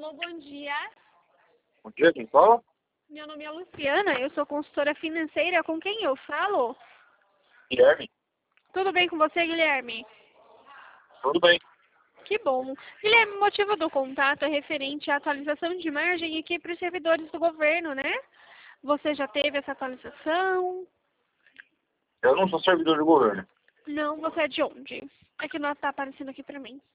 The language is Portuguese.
Alô, bom dia. Bom dia, quem fala? Meu nome é Luciana, eu sou consultora financeira. Com quem eu falo? Guilherme. Tudo bem com você, Guilherme? Tudo bem. Que bom. Guilherme, o motivo do contato é referente à atualização de margem aqui para os servidores do governo, né? Você já teve essa atualização? Eu não sou servidor do governo. Não, você é de onde? É que não está aparecendo aqui para mim.